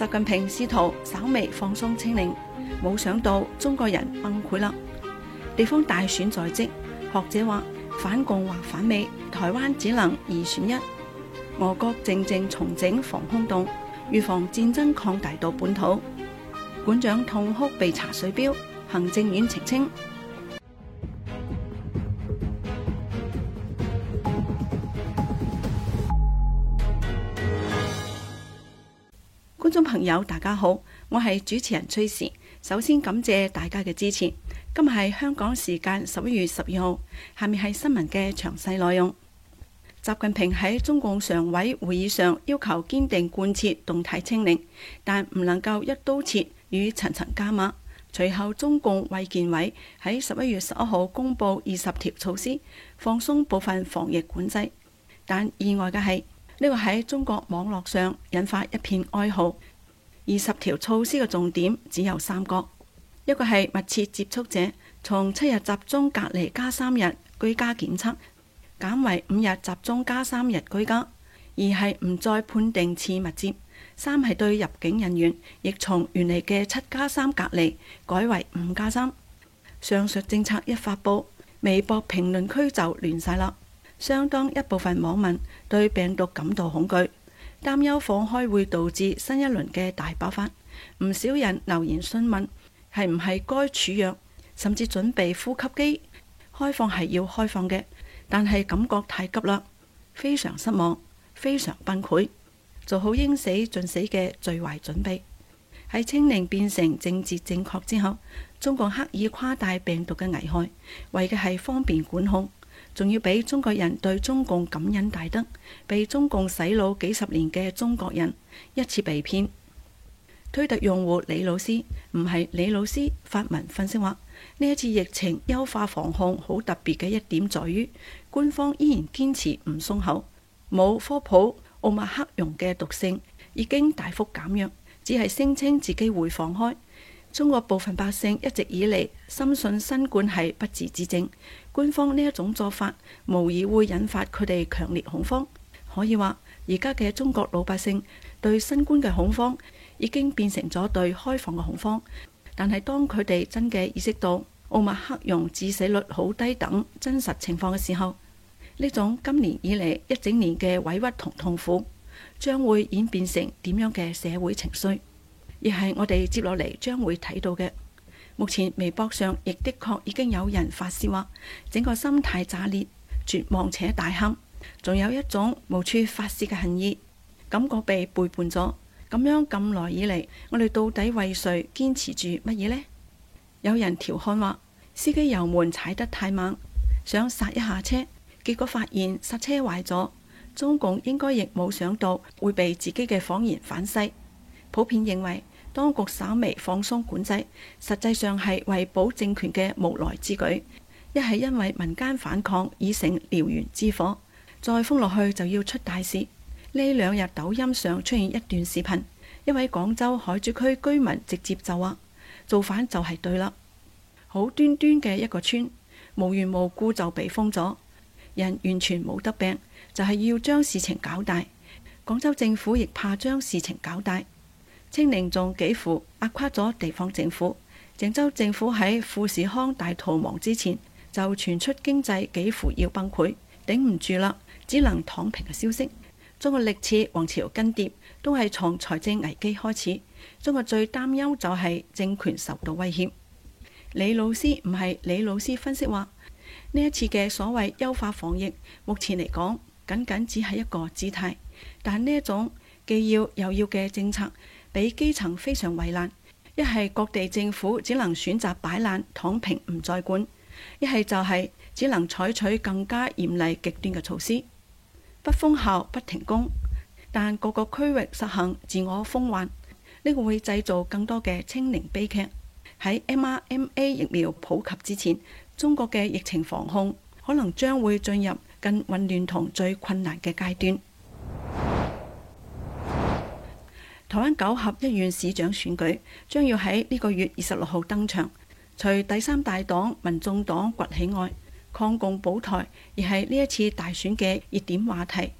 習近平試圖稍微放鬆清零，冇想到中國人崩潰啦。地方大選在即，學者話反共或反美，台灣只能二選一。俄國靜重整防空洞，預防戰爭擴大到本土。館長痛哭被查水表，行政院澄清。觀眾朋友大家好，我係主持人崔時。首先感謝大家嘅支持。今日係香港時間11月12號，下面係新聞嘅詳細內容。習近平喺中共常委會議上要求堅定貫徹動態清零，但唔能夠一刀切與層層加碼。隨後中共衛健委喺11月11號公布20條措施，放鬆部分防疫管制。但意外嘅係，呢個喺中國網絡上引發一片哀嚎。20條措施嘅重點只有3個，一個係密切接觸者從7日集中隔離加3日居家檢測減為5日集中加3日居家；二係唔再判定次密接；三係對入境人員亦從原嚟嘅7+3隔離改為5+3。上述政策一發佈，微博評論區就亂晒啦。相當一部分網民對病毒感到恐懼，擔憂放開會導致新一輪嘅大爆發。唔少人留言詢問係唔係該儲藥，甚至準備呼吸機。開放係要開放嘅，但係感覺太急啦，非常失望，非常崩潰，做好應死盡死嘅最壞準備。喺清零變成政治正確之後，中國刻意誇大病毒嘅危害，為嘅係方便管控，仲要俾中國人對中共感恩戴德，被中共洗腦幾十年嘅中國人一次被騙。推特用戶李老師，唔係李老師，發文分析話，呢一次疫情優化防控好特別嘅一點在於，官方依然堅持唔鬆口，冇科普奧密克戎嘅毒性已經大幅減弱，只係聲稱自己會放開。中國部分百姓一直以嚟深信新冠係不治之症，官方呢一種做法無疑會引發佢哋強烈恐慌。可以話，而家嘅中國老百姓對新冠嘅恐慌已經變成咗對開放嘅恐慌。但係當佢哋真嘅意識到奧密克戎致死率好低等真實情況嘅時候，呢種今年以嚟一整年嘅委屈同痛苦將會演變成點樣嘅社會情緒，亦係我哋接落嚟將會睇到嘅。目前微博上亦的確已經有人發洩話，整個心態炸裂，絕望且大喊，仲有一種無處發洩嘅恨意，感覺被背叛咗。咁樣咁耐以嚟，我哋到底為誰堅持住乜嘢呢？有人調侃話，司機油門踩得太猛，想剎一下車，結果發現剎車壞咗。中共應該亦冇想到會被自己嘅謊言反噬。普遍認為，當局稍微放鬆管制，實際上係為保政權嘅無奈之舉。一係因為民間反抗已成燎原之火，再封落去就要出大事。呢2日抖音上出現一段視頻，一位廣州海珠區居民直接就話，造反就係對啦。好端端嘅一個村，無緣無故就被封咗，人完全冇得病，就係要將事情搞大。廣州政府亦怕將事情搞大，清零仲幾乎壓垮咗地方政府。鄭州政府喺富士康大逃亡之前就傳出經濟幾乎要崩潰，頂唔住啦，只能躺平嘅消息。中國歷次王朝更迭都係從財政危機開始。中國最擔憂就係政權受到威脅。李老師唔係李老師分析話，呢一次嘅所謂優化防疫，目前嚟講僅僅只係一個姿態，但呢一種既要又要嘅政策，俾基層非常為難。一係各地政府只能選擇擺爛躺平唔再管，一係就係只能採取更加嚴厲極端嘅措施。不封校不停工，但各個區域實行自我封患，呢個會製造更多嘅清零悲劇。喺 mRNA 疫苗普及之前，中國嘅疫情防控可能將會進入更混亂同最困難嘅階段。台灣9合1縣市長選舉將要喺呢個月26號登場，除第3大黨民眾黨崛起外，抗共保台亦係呢一次大選嘅熱點話題。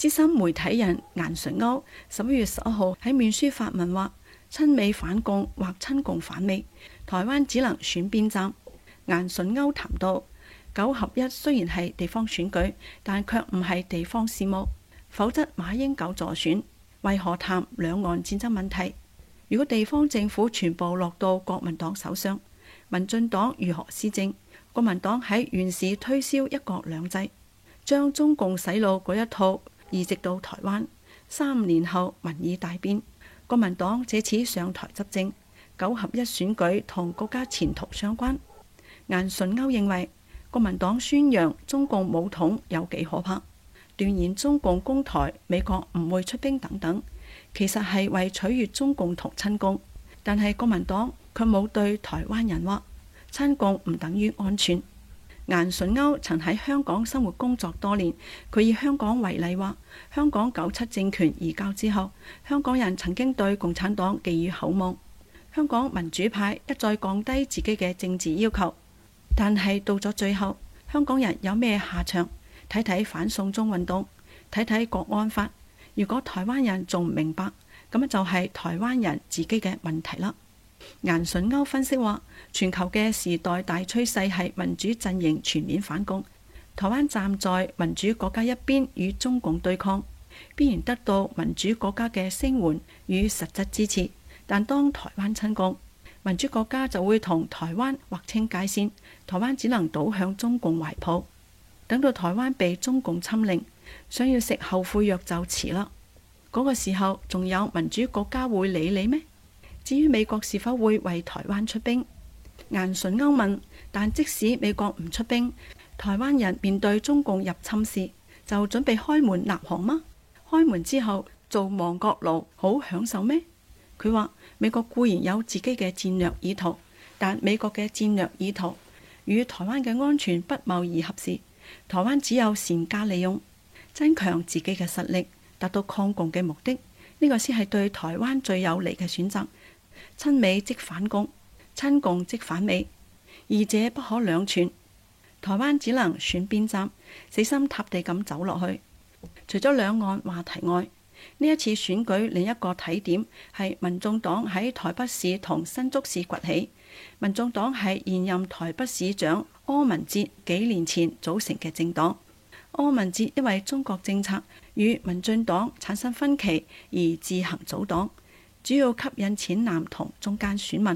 資深媒體人顏純鈎11月11號喺面書發文話：親美反共或親共反美，台灣只能選邊站。顏純鈎談到9合1雖然係地方選舉，但卻唔係地方事務，否則馬英九助選，為何談兩岸戰爭問題？如果地方政府全部落到國民黨手上，民進黨如何施政？國民黨喺原市推銷一國兩制，將中共洗腦嗰一套移植到台灣，3年後民意大變，國民黨借此上台執政，9合1選舉同國家前途相關。顏純鈎認為，國民黨宣揚中共武統有幾可怕，斷言中共攻台，美國唔會出兵等等，其實係為取悅中共同親共。但係國民黨卻冇對台灣人話親共唔等於安全。顏純鈎曾喺香港生活工作多年，佢以香港為例話，香港97政權移交之後，香港人曾經對共產黨寄予厚望，香港民主派一再降低自己嘅政治要求，但係到咗最後，香港人有咩下場？睇睇反送中運動，睇睇國安法。如果台灣人仲唔明白，咁就係台灣人自己嘅問題啦。顏純鈎分析話，全球嘅時代大趨勢係民主陣營全面反共，台灣站在民主國家一邊與中共對抗，必然得到民主國家嘅聲援與實質支持。但當台灣親共，民主國家就會同台灣劃清界線，台灣只能倒向中共懷抱。等到台灣被中共侵凌，想要食後悔藥就遲啦。嗰個時候仲有民主國家會理你咩？至於美國是否會為台灣出兵，顏純鈎問，但即使美國唔出兵，台灣人面對中共入侵時，就準備開門納降嗎？開門之後做亡國奴好享受咩？佢話美國固然有自己嘅戰略意圖，但美國嘅戰略意圖與台灣嘅安全不謀而合時，台灣只有善加利用，增強自己嘅實力，達到抗共嘅目的，呢個先係對台灣最有利嘅選擇。親美即反共，親共即反美，二者不可兩全。台灣只能選邊站，死心塌地咁走落去。除咗兩岸話題外，呢一次選舉另一個睇點係民眾黨喺台北市同新竹市崛起。民眾黨係現任台北市長柯文哲幾年前組成嘅政黨。柯文哲因為中國政策與民進黨產生分歧而自行組黨，主要吸引淺藍同中間選民。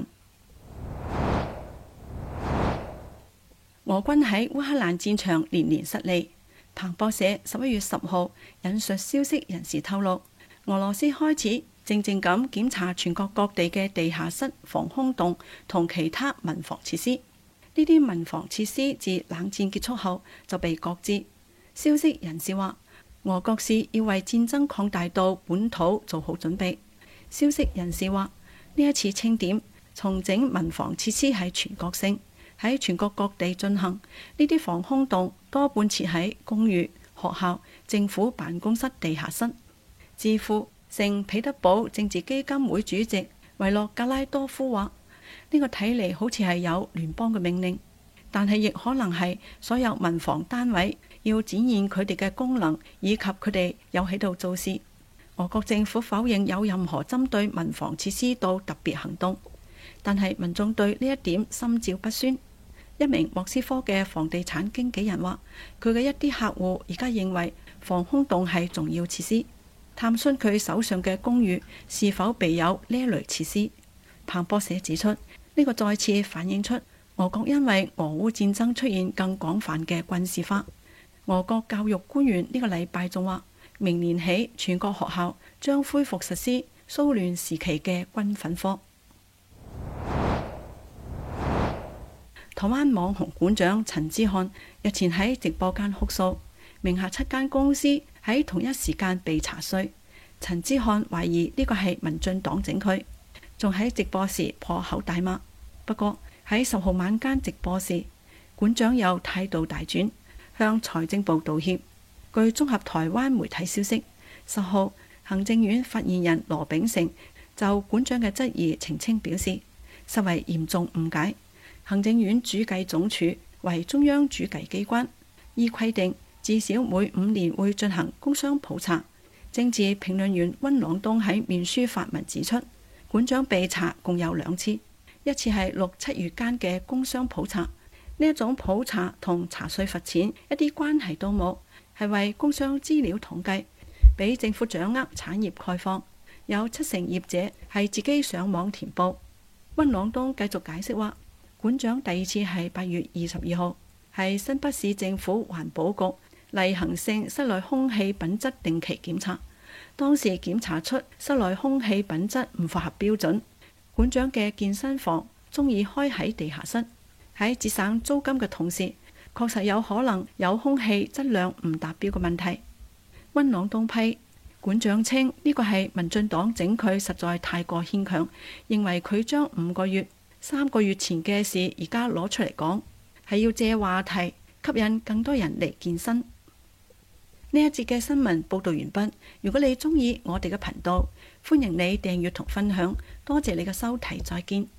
俄軍喺烏克蘭戰場連連失利。彭博社11月10號引述消息人士透露，俄羅斯開始靜靜咁檢查全國各地嘅地下室、防空洞同其他民防設施。呢啲民防設施自冷戰結束後就被擱置。消息人士話，俄國是要為戰爭擴大到本土做好準備。消息人士話，呢一次清點重整民防設施係全國性，喺全國各地進行。呢啲防空洞多半設喺公寓、學校、政府辦公室地下室。智庫聖彼得堡政治基金會主席維洛格拉多夫話，呢個睇嚟好似係有聯邦嘅命令，但係亦可能係所有民防單位要展現佢哋嘅功能，以及佢哋有喺度做事。俄國政府否認有任何針對民防設施到特別行動，但係民眾對呢一點心照不宣。一名莫斯科嘅房地產經紀人話，佢嘅一啲客戶而家認為防空洞係重要設施，探詢佢手上嘅公寓是否備有呢一類設施。彭博社指出，呢個再次反映出俄國因為俄烏戰爭出現更廣泛嘅軍事化。俄國教育官員呢個禮拜仲話，明年起全國學校將恢復實施蘇聯時期嘅軍訓課。台灣網紅館長陳之漢日前喺直播間哭訴，名下7間公司喺同一時間被查稅。陳之漢懷疑呢個係民進黨整佢，仲喺直播時破口大罵。不過喺10號晚間直播時，館長有態度大轉，向財政部道歉。據綜合台灣媒體消息，10號行政院發言人羅秉成就館長嘅質疑澄清表示，實為嚴重誤解。行政院主計總處為中央主計機關，依規定至少每5年會進行工商普查。政治評論員溫朗東喺面書發文指出，館長被查共有2次，一次係6、7月間嘅工商普查。呢一種普查同查稅罰錢一啲關係都冇，係為工商資料統計，俾政府掌握產業概況。有7成業者係自己上網填報。溫朗東繼續解釋話，館長第2次係8月22號，係新北市政府環保局例行性室內空氣品質定期檢查，當時檢查出室內空氣品質唔符合標準。館長嘅健身房中意開喺地下室，喺節省租金嘅同時，確實有可能有空氣質量唔達標嘅問題。溫朗東批館長稱呢個係民進黨整佢實在太過牽強，認為佢將5個月、3個月前嘅事而家攞出嚟講，係要借話題吸引更多人嚟健身。呢一節嘅新聞報道完畢。如果你中意我哋嘅頻道，歡迎你訂閱同分享。多謝你嘅收睇，再見。